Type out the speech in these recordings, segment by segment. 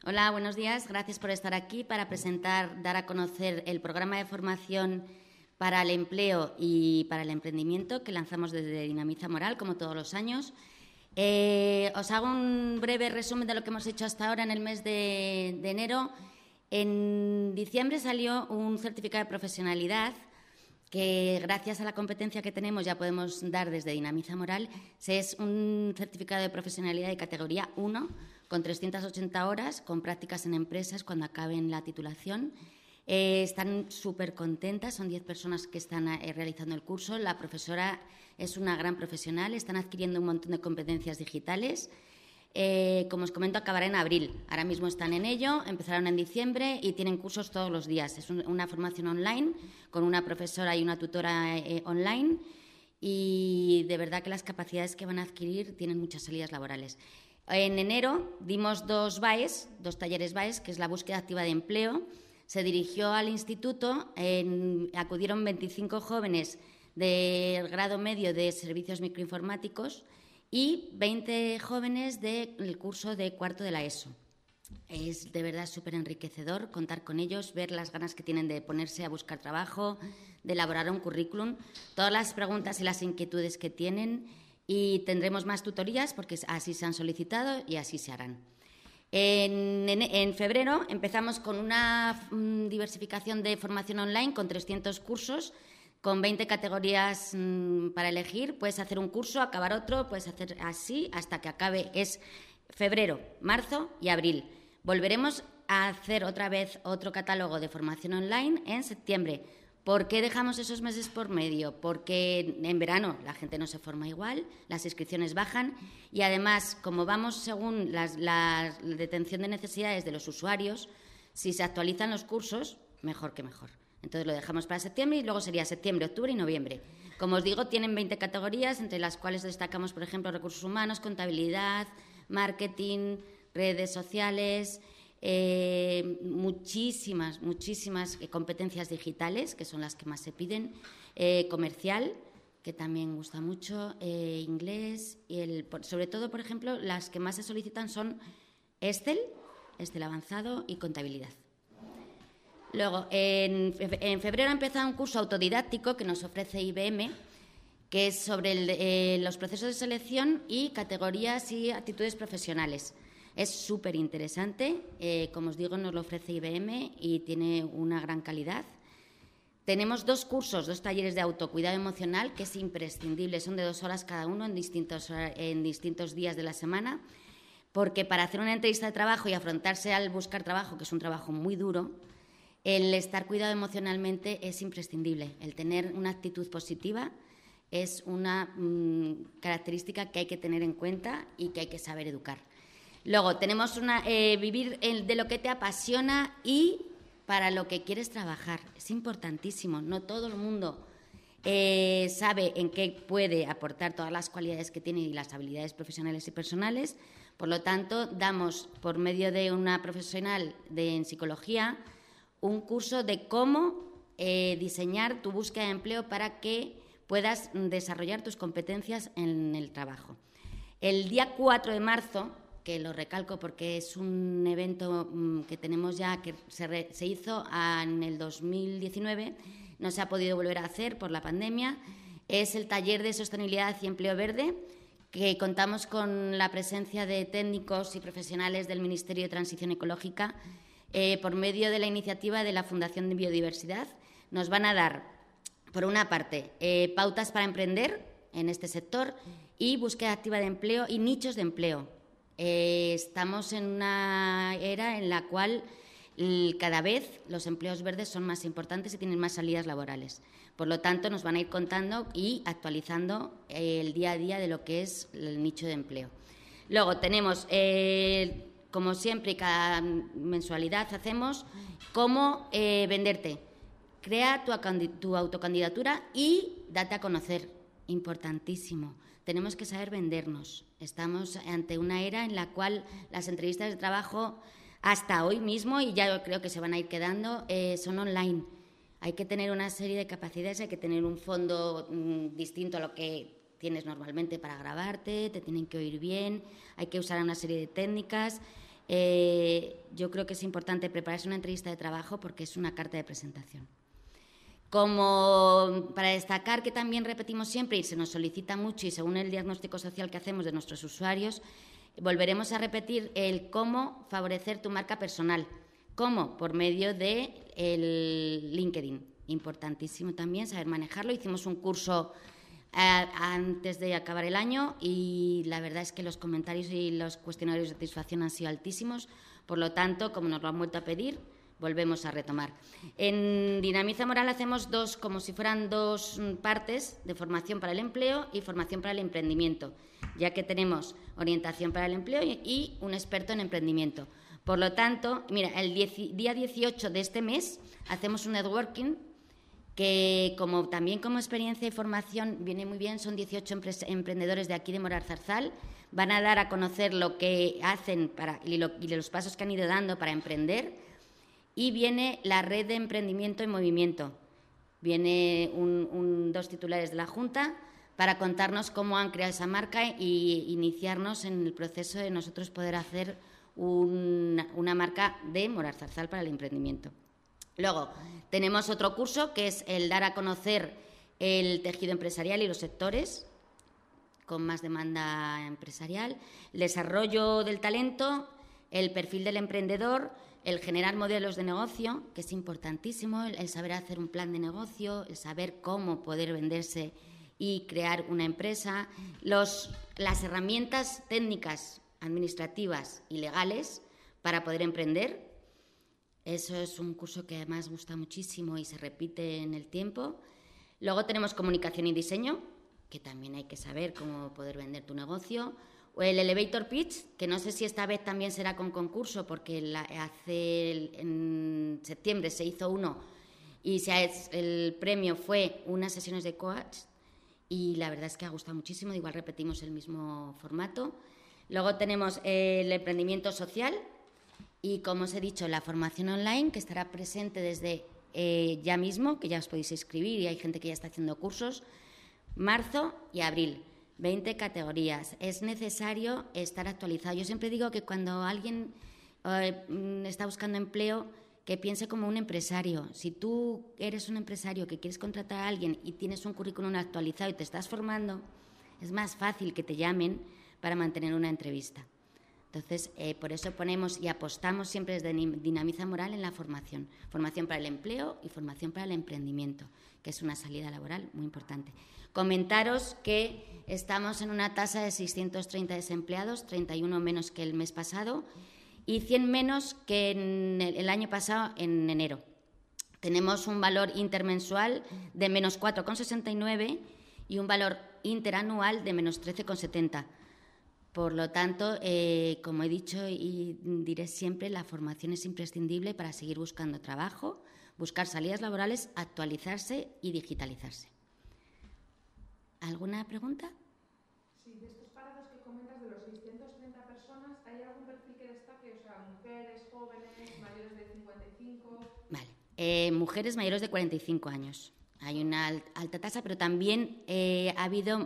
Hola, buenos días. Gracias por estar aquí para dar a conocer el programa de formación para el empleo y para el emprendimiento que lanzamos desde Dinamiza Moral, como todos los años. Os hago un breve resumen de lo que hemos hecho hasta ahora en el mes de enero. En diciembre salió un certificado de profesionalidad que, gracias a la competencia que tenemos, ya podemos dar desde Dinamiza Moral. Es un certificado de profesionalidad de categoría 1, con 380 horas, con prácticas en empresas cuando acaben la titulación. Están súper contentas, son 10 personas que están realizando el curso. La profesora es una gran profesional, están adquiriendo un montón de competencias digitales. Como os comento, acabará en abril. Ahora mismo están en ello, empezaron en diciembre y tienen cursos todos los días. Es una formación online con una profesora y una tutora online, y de verdad que las capacidades que van a adquirir tienen muchas salidas laborales. En enero dimos dos talleres BAES, que es la búsqueda activa de empleo. Se dirigió al instituto, acudieron 25 jóvenes del grado medio de servicios microinformáticos y 20 jóvenes del curso de cuarto de la ESO. Es de verdad súper enriquecedor contar con ellos, ver las ganas que tienen de ponerse a buscar trabajo, de elaborar un currículum, todas las preguntas y las inquietudes que tienen, y tendremos más tutorías porque así se han solicitado y así se harán. En febrero empezamos con una diversificación de formación online con 300 cursos, con 20 categorías para elegir. Puedes hacer un curso, acabar otro, puedes hacer así hasta que acabe. Es febrero, marzo y abril. Volveremos a hacer otra vez otro catálogo de formación online en septiembre. ¿Por qué dejamos esos meses por medio? Porque en verano la gente no se forma igual, las inscripciones bajan y, además, como vamos según la detención de necesidades de los usuarios, si se actualizan los cursos, mejor que mejor. Entonces lo dejamos para septiembre y luego sería septiembre, octubre y noviembre. Como os digo, tienen 20 categorías, entre las cuales destacamos, por ejemplo, recursos humanos, contabilidad, marketing, redes sociales, muchísimas competencias digitales, que son las que más se piden, comercial, que también gusta mucho, inglés, y sobre todo, por ejemplo, las que más se solicitan son Excel avanzado y contabilidad. Luego, en febrero ha empezado un curso autodidáctico que nos ofrece IBM, que es sobre los procesos de selección y categorías y actitudes profesionales. Es súper interesante, como os digo, nos lo ofrece IBM y tiene una gran calidad. Tenemos dos talleres de autocuidado emocional, que es imprescindible, son de 2 horas cada uno en distintos días de la semana, porque para hacer una entrevista de trabajo y afrontarse al buscar trabajo, que es un trabajo muy duro, el estar cuidado emocionalmente es imprescindible. El tener una actitud positiva es una característica que hay que tener en cuenta y que hay que saber educar. Luego tenemos vivir de lo que te apasiona y para lo que quieres trabajar. Es importantísimo. No todo el mundo sabe en qué puede aportar todas las cualidades que tiene y las habilidades profesionales y personales. Por lo tanto, damos, por medio de una profesional en psicología, un curso de cómo diseñar tu búsqueda de empleo para que puedas desarrollar tus competencias en el trabajo. El día 4 de marzo, que lo recalco porque es un evento que tenemos ya, que se hizo en el 2019, no se ha podido volver a hacer por la pandemia, es el taller de sostenibilidad y empleo verde, que contamos con la presencia de técnicos y profesionales del Ministerio de Transición Ecológica por medio de la iniciativa de la Fundación de Biodiversidad. Nos van a dar, por una parte, pautas para emprender en este sector y búsqueda activa de empleo y nichos de empleo. Estamos en una era en la cual cada vez los empleos verdes son más importantes y tienen más salidas laborales. Por lo tanto, nos van a ir contando y actualizando el día a día de lo que es el nicho de empleo. Luego tenemos, como siempre, y cada mensualidad hacemos, cómo venderte. Crea tu autocandidatura y date a conocer. Importantísimo. Tenemos que saber vendernos. Estamos ante una era en la cual las entrevistas de trabajo, hasta hoy mismo, y ya creo que se van a ir quedando, son online. Hay que tener una serie de capacidades, hay que tener un fondo distinto a lo que tienes normalmente para grabarte, te tienen que oír bien, hay que usar una serie de técnicas yo creo que es importante prepararse una entrevista de trabajo porque es una carta de presentación. Como para destacar, que también repetimos siempre y se nos solicita mucho, y según el diagnóstico social que hacemos de nuestros usuarios, volveremos a repetir el cómo favorecer tu marca personal. ¿Cómo? Por medio de el LinkedIn. Importantísimo también saber manejarlo. Hicimos un curso antes de acabar el año y la verdad es que los comentarios y los cuestionarios de satisfacción han sido altísimos. Por lo tanto, como nos lo han vuelto a pedir, volvemos a retomar. En Dinamiza Moral hacemos como si fueran dos partes de formación para el empleo y formación para el emprendimiento, ya que tenemos orientación para el empleo y un experto en emprendimiento. Por lo tanto, mira, el día 18 de este mes hacemos un networking que también como experiencia y formación viene muy bien. Son 18 emprendedores de aquí de Moralzarzal. Van a dar a conocer lo que hacen y los pasos que han ido dando para emprender. Y viene la red de emprendimiento en movimiento. Viene dos titulares de la Junta para contarnos cómo han creado esa marca e iniciarnos en el proceso de nosotros poder hacer una marca de Moralzarzal para el emprendimiento. Luego, tenemos otro curso que es el dar a conocer el tejido empresarial y los sectores con más demanda empresarial, el desarrollo del talento, el perfil del emprendedor, el generar modelos de negocio, que es importantísimo, el saber hacer un plan de negocio, el saber cómo poder venderse y crear una empresa, las herramientas técnicas, administrativas y legales para poder emprender. Eso es un curso que además gusta muchísimo y se repite en el tiempo. Luego tenemos comunicación y diseño, que también hay que saber cómo poder vender tu negocio. O el Elevator Pitch, que no sé si esta vez también será con concurso, porque en septiembre se hizo uno y el premio fue unas sesiones de coach y la verdad es que ha gustado muchísimo. Igual repetimos el mismo formato. Luego tenemos el emprendimiento social y, como os he dicho, la formación online, que estará presente desde ya mismo, que ya os podéis inscribir y hay gente que ya está haciendo cursos, marzo y abril. 20 categorías. Es necesario estar actualizado. Yo siempre digo que cuando alguien está buscando empleo, que piense como un empresario. Si tú eres un empresario que quieres contratar a alguien y tienes un currículum actualizado y te estás formando, es más fácil que te llamen para mantener una entrevista. Entonces, por eso ponemos y apostamos siempre desde Dinamiza Moral en la formación. Formación para el empleo y formación para el emprendimiento, que es una salida laboral muy importante. Comentaros que estamos en una tasa de 630 desempleados, 31 menos que el mes pasado y 100 menos que el año pasado en enero. Tenemos un valor intermensual de menos 4,69 y un valor interanual de menos 13,70. Por lo tanto, como he dicho y diré siempre, la formación es imprescindible para seguir buscando trabajo, buscar salidas laborales, actualizarse y digitalizarse. ¿Alguna pregunta? Sí, de estos parados que comentas, de los 630 personas, ¿hay algún perfil que destaque? O sea, mujeres, jóvenes, mayores de 55... Vale, mujeres mayores de 45 años. Hay una alta tasa, pero también ha habido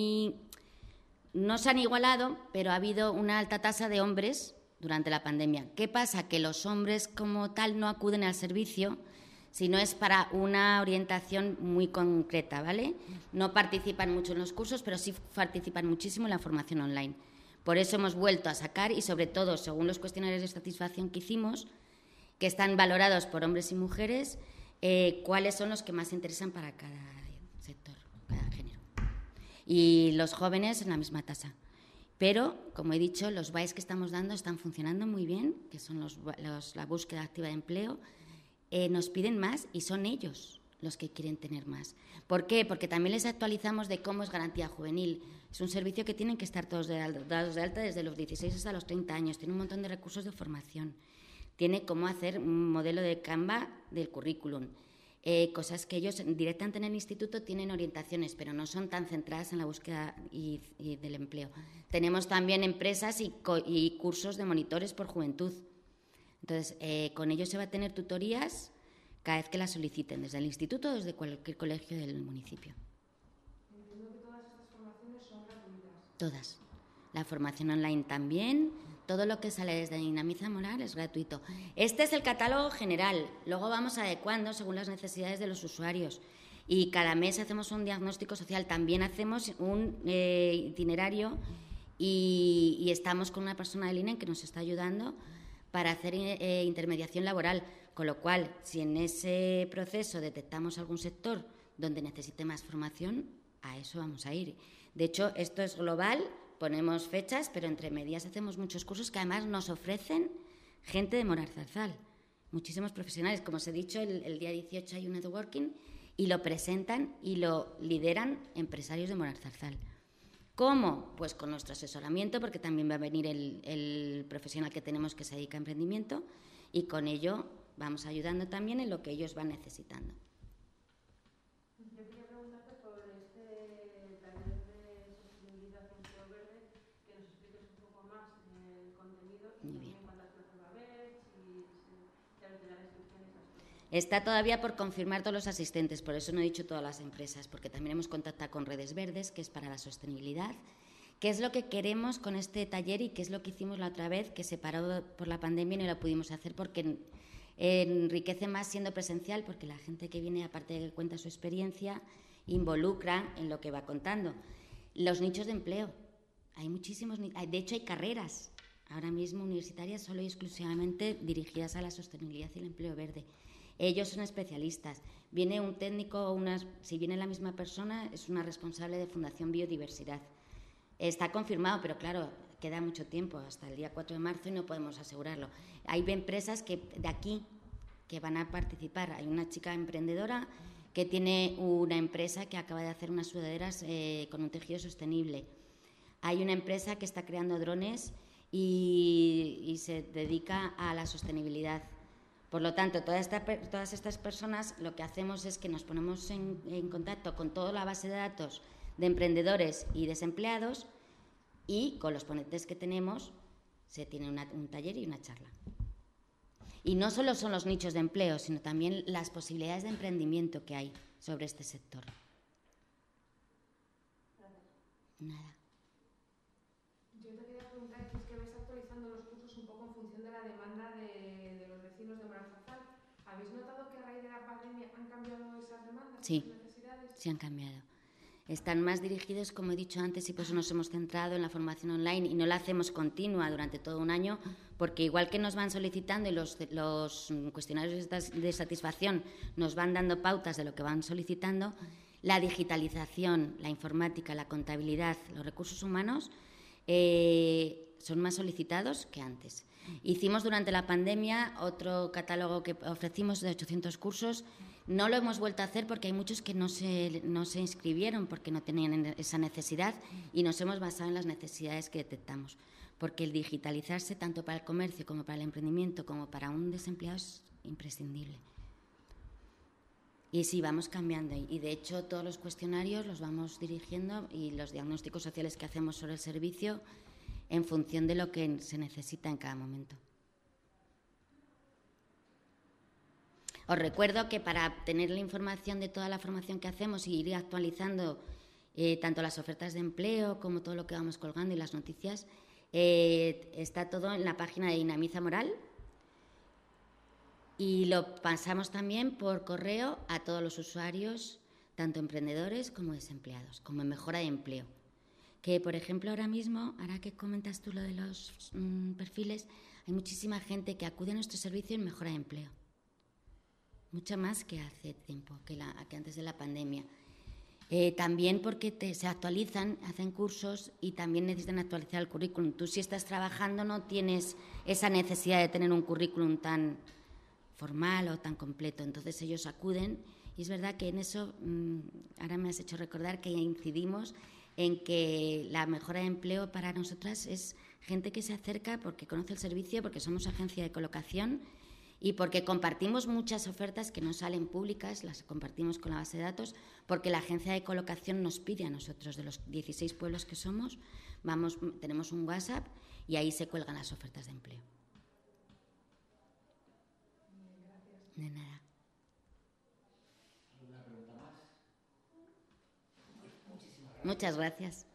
no se han igualado, pero ha habido una alta tasa de hombres durante la pandemia. ¿Qué pasa? Que los hombres como tal no acuden al servicio, sino es para una orientación muy concreta, ¿vale? No participan mucho en los cursos, pero sí participan muchísimo en la formación online. Por eso hemos vuelto a sacar, y sobre todo, según los cuestionarios de satisfacción que hicimos, que están valorados por hombres y mujeres, cuáles son los que más interesan para cada sector, cada género. Y los jóvenes en la misma tasa. Pero, como he dicho, los BAEs que estamos dando están funcionando muy bien, que son la búsqueda activa de empleo. Nos piden más y son ellos los que quieren tener más. ¿Por qué? Porque también les actualizamos de cómo es Garantía Juvenil. Es un servicio que tienen que estar todos dados de alta desde los 16 hasta los 30 años. Tiene un montón de recursos de formación. Tiene cómo hacer un modelo de Canva del currículum. Cosas que ellos directamente en el instituto tienen orientaciones, pero no son tan centradas en la búsqueda y del empleo. Tenemos también empresas y cursos de monitores por juventud. Entonces, con ellos se va a tener tutorías cada vez que las soliciten, desde el instituto o desde cualquier colegio del municipio. Entiendo que todas estas formaciones son gratuitas. Todas. La formación online también. Todo lo que sale desde Dinamiza Moral es gratuito. Este es el catálogo general. Luego vamos adecuando según las necesidades de los usuarios. Y cada mes hacemos un diagnóstico social. También hacemos un itinerario y estamos con una persona del INE que nos está ayudando para hacer intermediación laboral. Con lo cual, si en ese proceso detectamos algún sector donde necesite más formación, a eso vamos a ir. De hecho, esto es global, ponemos fechas, pero entre medias hacemos muchos cursos que además nos ofrecen gente de Moralzarzal, muchísimos profesionales. Como os he dicho, el día 18 hay un networking y lo presentan y lo lideran empresarios de Moralzarzal. ¿Cómo? Pues con nuestro asesoramiento, porque también va a venir el profesional que tenemos que se dedica a emprendimiento, y con ello vamos ayudando también en lo que ellos van necesitando. Yo quería preguntarte por este taller de sostenibilidad en empleo verde, que nos expliques un poco más el contenido y también cuántas plazas va a haber, si ya te la descripción y esas cosas. Está todavía por confirmar todos los asistentes, por eso no he dicho todas las empresas, porque también hemos contactado con Redes Verdes, que es para la sostenibilidad. ¿Qué es lo que queremos con este taller y qué es lo que hicimos la otra vez, que se paró por la pandemia y no lo pudimos hacer porque enriquece más siendo presencial, porque la gente que viene, aparte de que cuenta su experiencia, involucra en lo que va contando. Los nichos de empleo. Hay muchísimos, de hecho hay carreras ahora mismo universitarias solo y exclusivamente dirigidas a la sostenibilidad y el empleo verde. Ellos son especialistas. Viene un técnico, si viene la misma persona, es una responsable de Fundación Biodiversidad. Está confirmado, pero claro, queda mucho tiempo, hasta el día 4 de marzo y no podemos asegurarlo. Hay empresas de aquí que van a participar. Hay una chica emprendedora que tiene una empresa que acaba de hacer unas sudaderas con un tejido sostenible. Hay una empresa que está creando drones y se dedica a la sostenibilidad. Por lo tanto, todas estas personas lo que hacemos es que nos ponemos en contacto con toda la base de datos de emprendedores y desempleados, y con los ponentes que tenemos se tiene un taller y una charla. Y no solo son los nichos de empleo, sino también las posibilidades de emprendimiento que hay sobre este sector. Nada. Yo te quería preguntar si es que vais actualizando los cursos un poco en función de la demanda de los vecinos de Moralzarzal. ¿Habéis notado que a raíz de la pandemia han cambiado esas demandas, Sí, esas necesidades? sí han cambiado. Están más dirigidos, como he dicho antes, y por eso nos hemos centrado en la formación online y no la hacemos continua durante todo un año, porque igual que nos van solicitando y los cuestionarios de satisfacción nos van dando pautas de lo que van solicitando, la digitalización, la informática, la contabilidad, los recursos humanos son más solicitados que antes. Hicimos durante la pandemia otro catálogo que ofrecimos de 800 cursos. No lo hemos vuelto a hacer porque hay muchos que no se inscribieron porque no tenían esa necesidad, y nos hemos basado en las necesidades que detectamos. Porque el digitalizarse tanto para el comercio como para el emprendimiento como para un desempleado es imprescindible. Y sí, vamos cambiando. Y de hecho todos los cuestionarios los vamos dirigiendo y los diagnósticos sociales que hacemos sobre el servicio en función de lo que se necesita en cada momento. Os recuerdo que para tener la información de toda la formación que hacemos y ir actualizando tanto las ofertas de empleo como todo lo que vamos colgando y las noticias, está todo en la página de Dinamiza Moral, y lo pasamos también por correo a todos los usuarios, tanto emprendedores como desempleados, como en mejora de empleo. Que, por ejemplo, ahora mismo, ahora que comentas tú lo de los perfiles, hay muchísima gente que acude a nuestro servicio en mejora de empleo. Mucho más que hace tiempo, que antes de la pandemia. También porque se actualizan, hacen cursos y también necesitan actualizar el currículum. Tú, si estás trabajando, no tienes esa necesidad de tener un currículum tan formal o tan completo. Entonces ellos acuden, y es verdad que en eso ahora me has hecho recordar que incidimos en que la mejora de empleo para nosotras es gente que se acerca porque conoce el servicio, porque somos agencia de colocación y porque compartimos muchas ofertas que no salen públicas, las compartimos con la base de datos, porque la agencia de colocación nos pide a nosotros, de los 16 pueblos que somos, tenemos un WhatsApp y ahí se cuelgan las ofertas de empleo. De nada. ¿Alguna pregunta más? Muchísimas gracias. Muchas gracias.